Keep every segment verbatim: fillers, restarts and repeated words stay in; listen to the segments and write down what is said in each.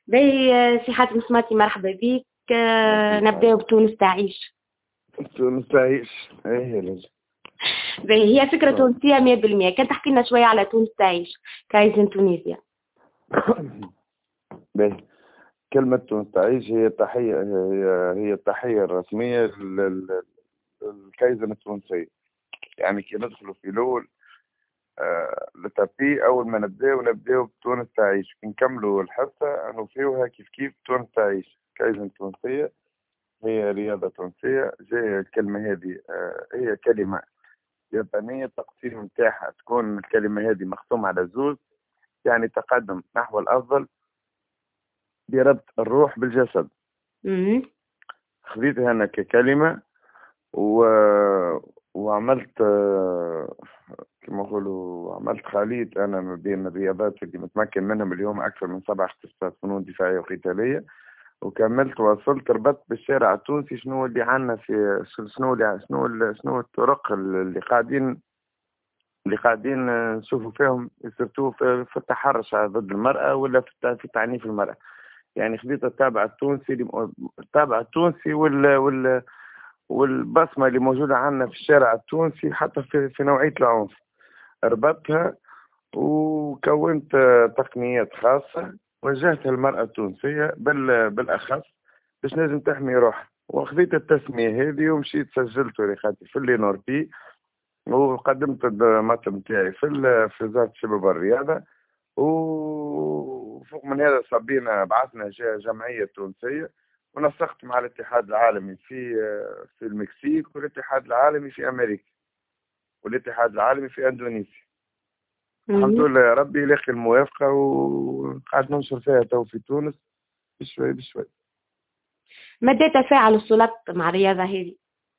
باهي. آه، سي حاتم سماتي، مرحبا بك. آه، نبداو بتونس تعيش. تونس تعيش، ايه لازم. باهي، هي فكرة تونسية مية بالمية. كان تحكي لنا شوية على تونس تعيش، كايزن تونيزيا. باهي. كلمة تونس تعيش هي تحية، هي هي التحية الرسمية لل- للكيزن التونسية. يعني كي ندخلوا في الأول آه لتابي، أول ما نبداو نبداو بتونس تعيش، كي نكملوا الحصة نوفيوها كيف كيف تونس تعيش. كيزن تونسية هي رياضة تونسية. جاية الكلمة هذه آه هي كلمة يابانية، التقسيم نتاعها تكون الكلمة هذه مقسومة على زوز، يعني تقدم نحو الأفضل بربط الروح بالجسد. امم خذيتها أنا ككلمة و... وعملت آه، كما نقولوا عملت خليط أنا ما بين الرياضات اللي متمكن منهم اليوم أكثر من سبع اختصاصات: فنون دفاعية وقتالية. وكملت وصلت ربطت بالشارع التونسي شنو اللي عنا في شنو اللي شنو ال- شنو الطرق اللي قاعدين اللي قاعدين نشوفوا فيهم يسرتوا في, في التحرش ضد المرأة ولا في الت- في تعنيف المرأة. يعني خديت التابع التونسي التابع التونسي وال وال والبصمة اللي موجودة عندنا في الشارع التونسي حتى في, في نوعية العنف، ربطتها وكونت تقنيات خاصة وجهتها المرأة التونسية بال بالأخص باش لازم تحمي روحها. وخذيت التسمية هذه ومشيت سجلت ورقاتي في اللينوربي، وقدمت المطلب نتاعي في ال- في وزارة الشباب والرياضة. وفوق من هذا صبينا بعثنا ج- جمعية تونسية، ونسقت مع الاتحاد العالمي في في المكسيك، والاتحاد العالمي في أمريكا، والاتحاد العالمي في أندونيسيا. الحمد امم لله يا ربي لاقي الموافقة، وقاعد ننشر فيها تو في تونس بشوي بشوي. مدى تفاعل السلطة مع الرياضة هذه؟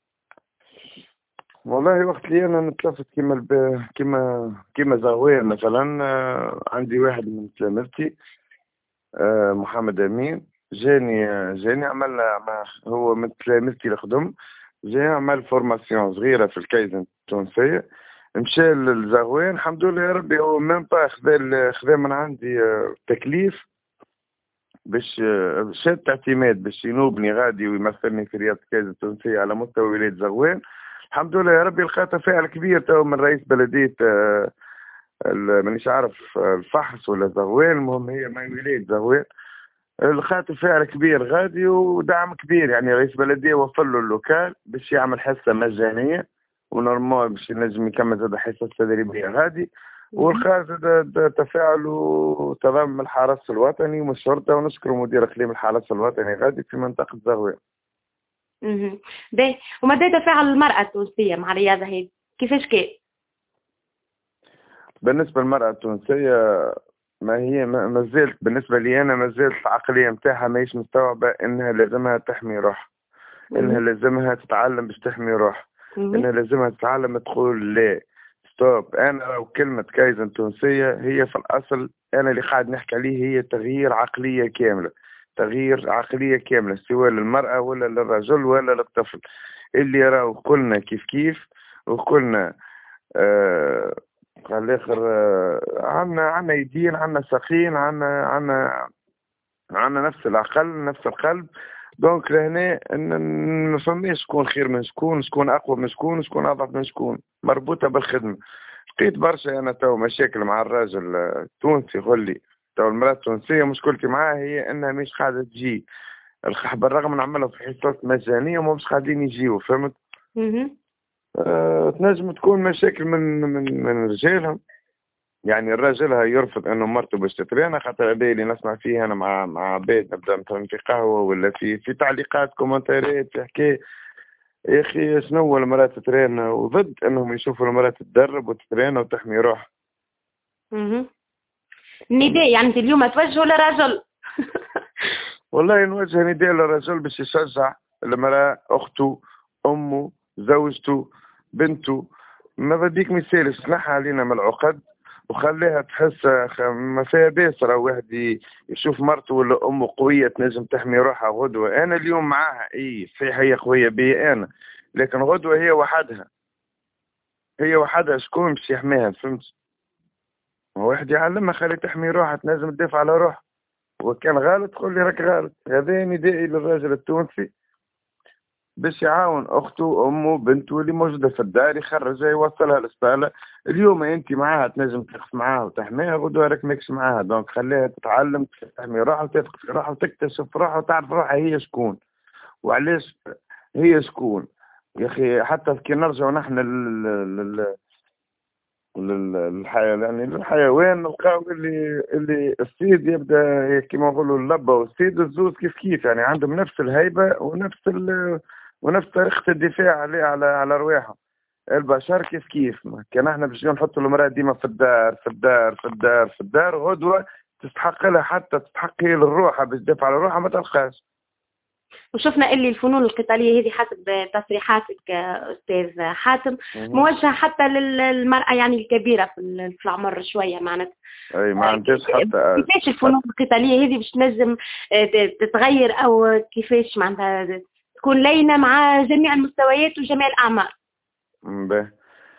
والله وقت اللي انا نتلفت كيما الب... كيما كيما زغوير مثلا، آه، عندي واحد من تلامذتي آه، محمد امين، جاني آه، جاني عملنا مع هو من تلامذتي الخدم، جاني عمل فورماسيون صغيره في الكايزن التونسيه. مشى للزغوان الحمد لله يا ربي، هو ميم با خذا ال- خذا من عندي آه، تكليف باش آه، شهادة اعتماد باش ينوبني غادي ويمثلني في رياضة الكايزن التونسية على مستوى ولاية زغوان. الحمد لله يا ربي لقى تفاعل كبير تو من رئيس بلدية آه، ال- مانيش عارف آه، الفحص ولا زغوان، المهم هي ما ولاية زغوان. لقى تفاعل كبير غادي ودعم كبير، يعني رئيس بلدية وفر له اللوكال باش يعمل حصة مجانية، ونورمال باش ينجم يكمل زاد حصة تدريبية غادي. والخارج زاد تفاعل وتضامن من الحرس الوطني ومن الشرطة، ونشكر مدير إقليم الحرس الوطني غادي في منطقة زغوان. امم باهي. ومدى تفاعل المرأة التونسية مع الرياضة هذه كيفاش كان؟ بالنسبة للمرأة التونسية، ما هي ما ما زالت بالنسبة لي أنا ما زالت العقلية متاعها ماهيش مستوعبة إنها لازمها تحمي روحها، إنها امم لازمها تتعلم باش تحمي روحها، امم إنها لازمها تتعلم تقول لا ستوب. أنا لو كلمة كايزن تونسية هي في الأصل أنا اللي قاعد نحكي عليه هي تغيير عقلية كاملة، تغيير عقلية كاملة سواء للمرأة ولا للرجل ولا للطفل، اللي راهو كلنا كيف كيف وكلنا آه على الاخر آه عنا عنا يدين عنا ساقين عنا عنا عنا نفس العقل نفس القلب. دونك لهنا إن- ما فماش شكون خير من شكون، شكون اقوى من شكون، شكون اضعف من شكون، مربوطه بالخدمه. لقيت برشا انا تو مشاكل مع الراجل آه، التونسي يقول لي تو المراه التونسيه مشكلتي معاه هي انها مش قاعده تجي، الخ- بالرغم نعملها في حصص مجانيه وما مش قاعدين يجيو، فهمت؟ امم أه تنجم تكون مشاكل من من من رجالهم، يعني الراجل هي يرفض انه مرته باش تترينا، خاطر هذا اللي نسمع فيه انا مع مع عباد نبدا مثلا في قهوه ولا في في تعليقات كومنتاريات في حكايه. يا اخي شنو هو المراه تترينا، وضد انهم يشوفوا المراه تتدرب وتترينا وتحمي روحها. امم نداء يعني انت اليوم توجهوا لرجل؟ والله نوجه نداء للرجل باش يشجع المراه، اخته، امه، زوجته، بنته. ما بديك مثال سمعها علينا من العقد وخليها تحس خ- ما فيها بأس راه واحد ي- يشوف مرته ولا امه قويه تنجم تحمي روحها غدوه. انا اليوم معاها اي صحيح هي قويه بي انا، لكن غدوه هي وحدها، هي وحدها شكون باش يحميها؟ فهمت؟ واحد يعلمها خلي تحمي روحها تنجم تدافع على روحها. وكان غلط تقول لي راك غلط. هذا ندائي للراجل التونسي باش يعاون اخته وامه بنته اللي موجوده في الدار، يخرجها يوصلها للصاله. اليوم انت معاها تنجم تقف معاها وتحميها، غدوه راك ماكش معاها، دونك خليها تتعلم تحمي روحها وتثق في روحها وتكتشف روحها وتعرف روحها هي شكون وعلاش هي شكون. يا اخي حتى كي نرجعوا نحن لل لل للحياة يعني للحيوان نلقاو اللي اللي السيد يبدا كيما نقولوا اللبة والسيد الزوز كيف كيف، يعني عندهم نفس الهيبة ونفس ال ونفس طريقة الدفاع عليه على على رواحهم. البشر كيف كيف كان احنا باش نحطوا المرأة ديما في الدار في الدار في الدار في الدار، غدوة تستحق لها حتى تستحق هي للروحها باش تدافع على روحها ما تلقاش. وشفنا اللي الفنون القتالية هذه حسب تصريحاتك أستاذ حاتم موجهة حتى للمرأة يعني الكبيرة في العمر شوية معناتها. أي ما عندهاش حتى كيفاش الفنون القتالية هذه باش تنجم تتغير أو كيفاش معناتها تكون لينة مع جميع المستويات وجميع الأعمار؟ باهي.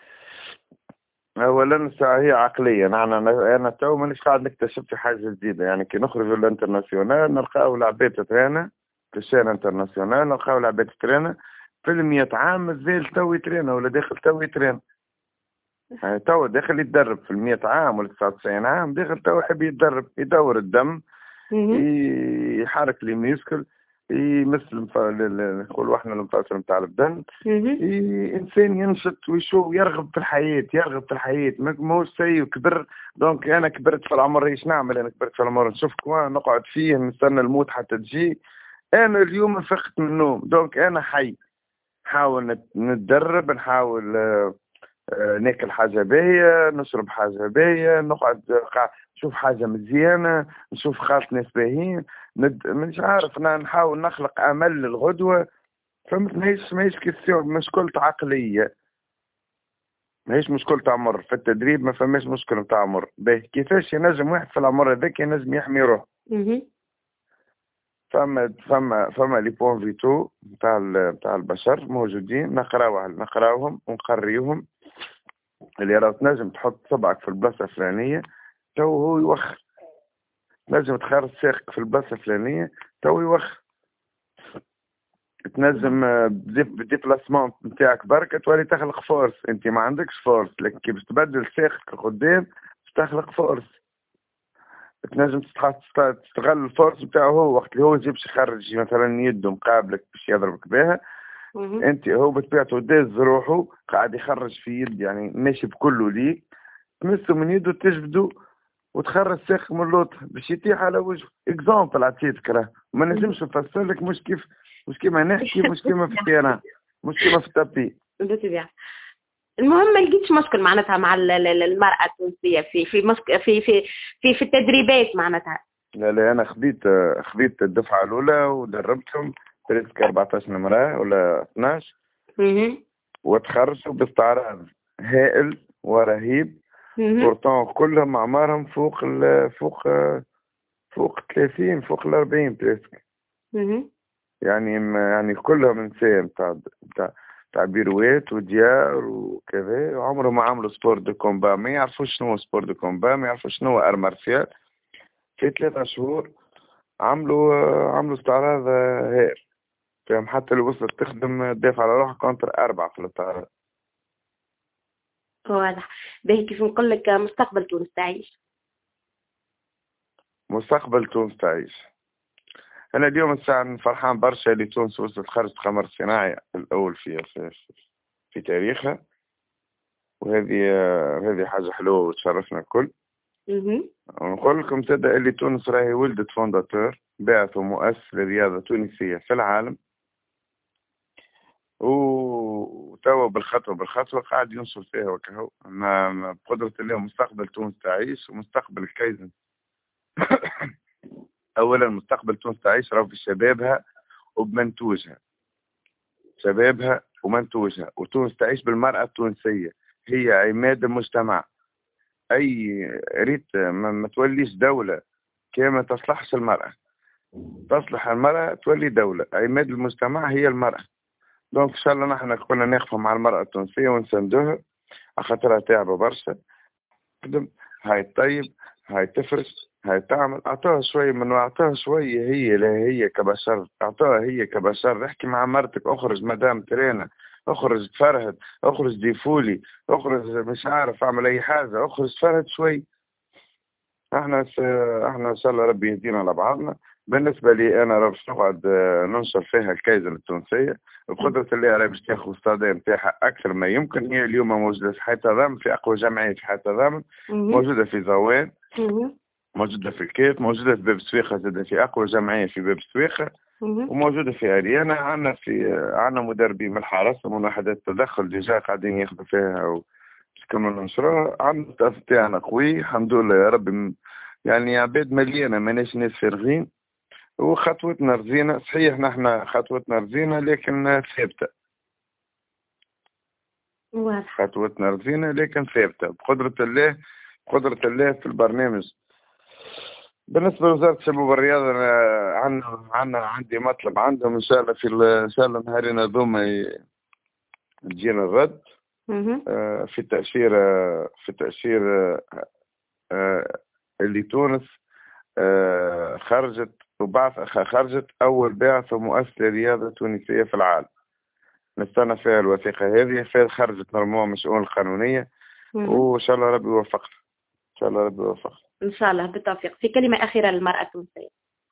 اولا هي عقليه، انا انا تو مانيش قاعد نكتشف في حاجه جديده، يعني كي نخرجوا للانترناسيونال نلقاو العباد تترانا في الشارع انترناسيونال، نلقاو العباد تترانا في المية عام مازال تو يترانا ولا داخل تو يترانا، يعني تو داخل يتدرب في المية عام ولا تسعة وتسعين عام داخل تو يحب يتدرب يدور الدم يحرك لي ميسكل يمثل نقولوا احنا المفاصل نتاع البدن، انسان ينشط ويشوف يرغب في الحياه يرغب في الحياه ماهوش سيء كبر. دونك انا كبرت في العمر ايش نعمل؟ انا كبرت في العمر نشوف كمان نقعد فيه نستنى الموت حتى تجي. انا اليوم فقت من النوم، دونك انا حي نحاول نتدرب نحاول آه آه ناكل حاجه باهيه نشرب حاجه باهيه نقعد نشوف حاجه مزيانه نشوف خاص ناس باهيين ند... مش عارف نحاول نخلق امل للغدوه. فهمت؟ ماهيش ماهيش كيسيون مشكلة عقلية، ماهيش مشكلة عمر. في التدريب ما فماش مشكلة نتاع عمر. باهي كيفاش ينجم واحد في العمر هذاك ينجم يحمي روحه؟ فما فما فما لي بوان فيتو نتاع نتاع البشر موجودين نقراوها نقراوهم ونقريوهم. اللي راه تنجم تحط صبعك في البلاصة الفلانية تو هو يوخر، تنجم تخرج ساقك في البلاصة الفلانية تو يوخر، تنجم بالديبلاسمون نتاعك بركة تولي تخلق فورس. انت ما عندكش فورس لكن كي باش تبدل ساقك قدام باش تخلق فورس. تنجم تستغل الفورس نتاعو هو وقت اللي هو يجي باش يخرج مثلا يده مقابلك باش يضربك بها، انت هو بطبيعته داز روحه قاعد يخرج في يد يعني ماشي بكله ليك، تمسه من يده تجبده وتخرج ساق من اللوط باش يطيح على وجهه. اكزامبل عطيتك راه ما نجمش نفسر لك، مش كيف مش كيما نحكي مش كيما في التيران مش كيما في التابي. المهم ما لقيتش مشكل معناتها مع المرأة التونسية في في مشك... في في في في التدريبات معناتها. لا لا انا خذيت خذيت الدفعة الأولى ودربتهم تريسك أربعطاش مرة ولا اثناش وتخرجوا باستعراض هائل ورهيب. بورتون كلهم أعمارهم فوق ال فوق فوق ثلاثين فوق الأربعين تريسك. يعني يعني كلهم نساء نتاع نتاع تاع بيروات وديار وكذا، عمرهم ما عملوا سبور دو كومبا، ما يعرفوش شنو سبور دو كومبا، ما يعرفوش شنو ار مارسيال. في ثلاثة شهور عملوا عملوا استعراض هائل، فهم حتى اللي وصلت تخدم تدافع على روحها كونتر أربعة في الاستعراض. واضح. باهي كيف نقول لك مستقبل تونس تعيش؟ مستقبل تونس تعيش. أنا اليوم الساعة فرحان برشا اللي تونس وصلت خرجت قمر صناعي الأول في في, في تاريخها، وهذه هذه حاجة حلوة وتشرفنا الكل. ونقول لكم تبدأ اللي تونس راهي ولدت فونداتور باعث ومؤسس للرياضة التونسية في العالم، وتوا بالخطوة بالخطوة قاعد ينصر فيها وكهو. ما بقدرة الله مستقبل تونس تعيش ومستقبل الكيزن. أولا مستقبل تونس تعيش راهو في شبابها وبمنتوجها، شبابها ومنتوجها. وتونس تعيش بالمرأة التونسية، هي عماد المجتمع. أي ريت ما, ما توليش دولة كما تصلحش المرأة، تصلح المرأة تولي دولة. عماد المجتمع هي المرأة. دونك إن شاء الله نحن كنا نقف مع المرأة التونسية ونساندوها، خاطرها تعبة برشا. هاي طيب هاي تفرش، هاي تعمل. أعطاها شوي من أعطاها شوية هي، لا هي كبشر أعطاها هي كبشر. احكي مع مرتك، اخرج مدام ترينا، اخرج تفرهد، اخرج ديفولي، اخرج مش عارف اعمل اي حاجة، اخرج تفرهد شوي. احنا س... احنا ان شاء الله ربي يهدينا لبعضنا. بالنسبة لي انا راه باش نقعد ننشر فيها الكايزر التونسية بقدرة الله، راه باش تاخذ الاستاذ نتاعها اكثر ما يمكن. هي اليوم موجودة في حياة ضامن، في اقوى جمعية في حياة ضامن، موجودة في زوان، موجودة في الكيت، موجودة في باب سويخة، زادة في أقوى جمعية في باب سويخة، وموجودة في أريانا. عندنا في عندنا مدربين من الحرس ومن وحدات التدخل ديجا قاعدين ياخذوا فيها ويكملوا نشرها. عندنا التأسيس تاعنا قوي الحمد لله يا رب، يعني عباد مليانة ماناش ناس فارغين، وخطوتنا رزينة. صحيح نحن خطوتنا رزينة لكن ثابتة. خطوتنا رزينة لكن ثابتة بقدرة الله، بقدرة الله في البرنامج. بالنسبة لوزارة الشباب والرياضة، عندنا عندنا عندي مطلب عندهم إن شاء الله في إن شاء الله نهارين هذوما تجينا الرد آه في تأشير في تأشير آه اللي تونس آه خرجت وبعث خرجت أول بعثة مؤسسة رياضة تونسية في العالم. نستنى فيها الوثيقة هذه، فيها خرجت مرموع من الشؤون القانونية، وإن شاء الله ربي يوفقها. إن شاء الله ربي يوفقها. إن شاء الله بالتوفيق. في كلمة أخيرة للمرأة التونسية.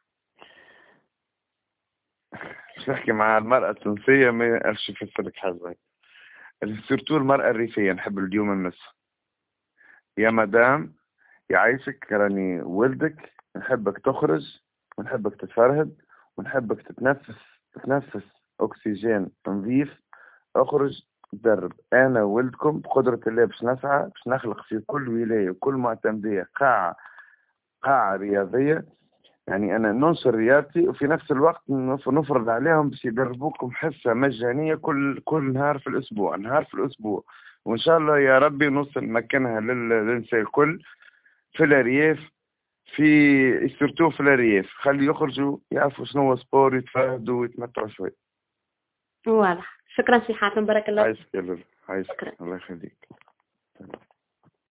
باش نحكي مع المرأة التونسية ما يعرفش يفسر لك حاجة. سورتو المرأة الريفية نحب اليوم نمسها. يا مدام يعيشك، راني ولدك، نحبك تخرج ونحبك تتفرهد ونحبك تتنفس تتنفس أكسجين نظيف. اخرج درب. أنا ولدكم بقدرة الله باش نسعى باش نخلق في كل ولاية وكل معتمدية قاعة قاعة رياضية. يعني أنا ننشر رياضتي وفي نفس الوقت نفرض عليهم باش يدربوكم حصة مجانية كل كل نهار في الأسبوع، نهار في الأسبوع. وإن شاء الله يا ربي نوصل مكانها للنساء الكل في الأرياف، في سورتو في الأرياف، خلي يخرجوا يعرفوا شنو هو سبور، يتفردوا ويتمتعوا شوي. واضح. شكرا سي حاتم، بارك الله. عايشك يا لولو، عايشك. الله يخليك.